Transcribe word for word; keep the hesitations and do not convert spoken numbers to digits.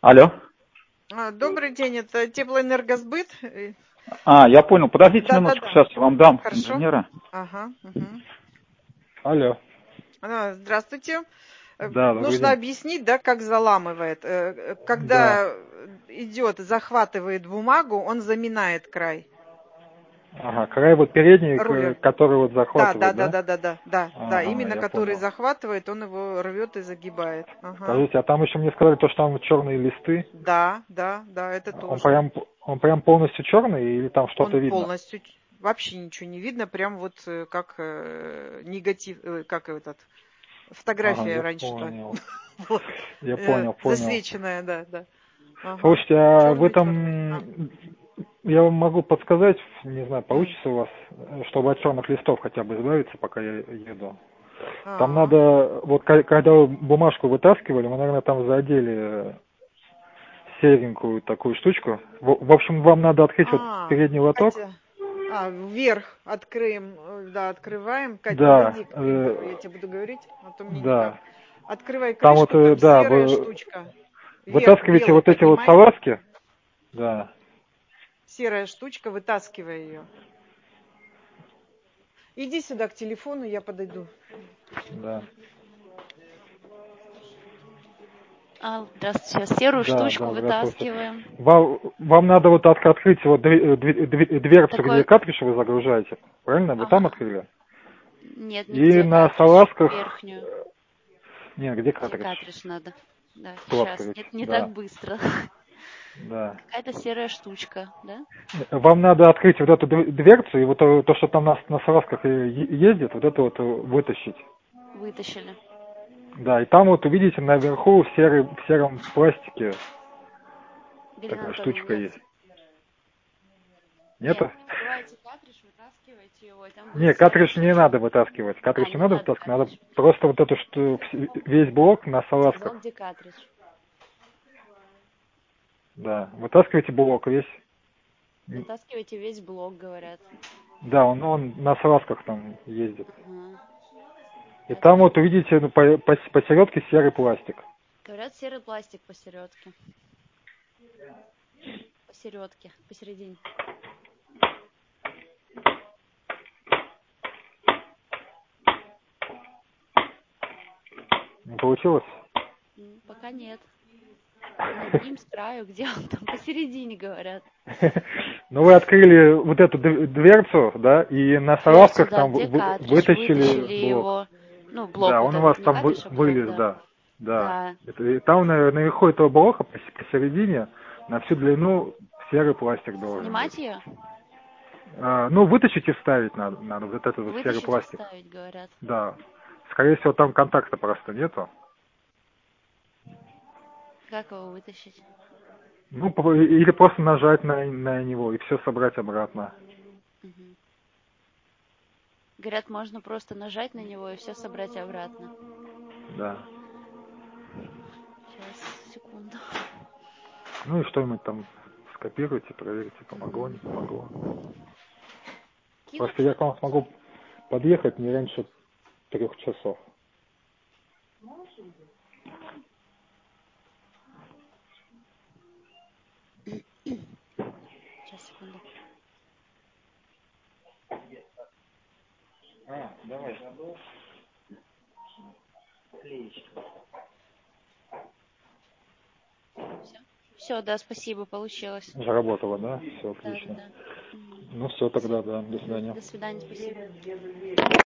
Алло. А, Добрый день, это теплоэнергосбыт. Э, А, я понял. Подождите минуточку, Да-да-да. сейчас я вам дам Хорошо. инженера. Ага. Мгм. Алло. А, Здравствуйте. Э, Да, добрый Нужно день. объяснить, да, как заламывает. Э, э, Да. Когда идет, захватывает бумагу, он заминает край. Ага, край вот передний, к- Рулер. который вот Да, да, захватывает, да, да? да, да, да, да, да, Ага, именно я который понял. захватывает, он его рвет и загибает. Ага. Скажите, а там еще мне сказали, то, что там черные листы. Да, да, да, это Он тоже. прям, он прям полностью черный или там что-то Он видно? полностью, ч- вообще ничего не видно, прям вот э, как э, негатив, э, как этот, Ага, фотография я раньше-то понял. была, Я э, понял, понял. засвеченная, да, да. Ага. Слушайте, а в Черный-черный. А. этом я вам могу подсказать, не знаю, М. получится у вас, чтобы от черных листов хотя бы избавиться, пока я еду. Там А. надо, вот ка- когда вы бумажку вытаскивали, мы, наверное, там задели серенькую такую штучку. В, в общем, вам надо открыть вот А, передний лоток. Катя, а, вверх открыем, э, да, открываем. Кать, Да, подойди к принтеру, я э, тебе буду говорить, а то мне никак. да. Открывай Там вот, крышку, э, там да, серая вы штучка. Вверх вытаскиваете белый вот эти вот поднимай. салазки. Да, Серая штучка, вытаскивай ее. Иди сюда к телефону, я подойду. да, А, здравствуйте. Серую да, штучку да, здравствуйте. вытаскиваем. Вам, вам надо вот от- открыть вот дверь- дверь- дверь- дверцу, где Такой, картридж вы загружаете. Правильно? Вы там ага. открыли? Нет, И нигде на картридж. салазках... Верхнюю. Не, где Где картридж? картридж надо? Да, Что сейчас. открыть? Нет, не так Да, быстро. да. Какая-то серая штучка, да? Вам надо открыть вот эту дв- дверцу, и вот то, то, что там на, на салазках э, е- ездит, вот это вот э, вытащить. Вытащили. Да, и там вот увидите наверху в, серой, в сером пластике Галина такая Анатольевна, штучка нет. есть. Нет, Нету? открывайте картридж, вытаскивайте его, и там будет Не, серая картридж не штучка. надо вытаскивать. А, Картридж не не надо надо вытаскивать, надо картридж. просто вот эту, что весь блок на Блок, салазках. где картридж. Да, вытаскивайте блок весь. Вытаскивайте весь блок, говорят. Да, он, он на салазках там ездит. Ага. И там Хорошо. вот увидите ну, по, по, посередке серый пластик. Говорят, серый пластик посередке. Посередке, посередине. Не получилось? М, Пока нет. Над ним с краю, где он там посередине, говорят. Ну, вы открыли вот эту д- дверцу, да, и на Дверцу, салазках да, там где вы- вы- картридж, вытащили вытащили блок. его. Ну, блок Да, вот он у вас этот, не там вы- картридж, а блок, вылез, да. да. Да. Да. Это- и там на- наверху этого блока пос- посередине на всю длину серый пластик должен быть. Снимать ее? А, ну, вытащить и вставить надо, надо вот этот вот серый Вытащить и пластик. вставить, говорят. Да. Скорее всего, там контакта просто нету. Как его вытащить? Ну, по- или просто нажать на, на него и все собрать обратно. Мгм. Говорят, можно просто нажать на него и все собрать обратно. Да. Сейчас, секунду. Ну и что-нибудь там скопируйте, проверьте, помогло, не Мгм. помогло. Кинуть Просто я к что-то? вам смогу подъехать не раньше трех часов. Сейчас, секунду. А, давай. Все? Все, да, спасибо, получилось. Заработала, да? Все Да, да, отлично. да. Мгм. Ну все Всё. тогда, да. До свидания. До свидания, спасибо.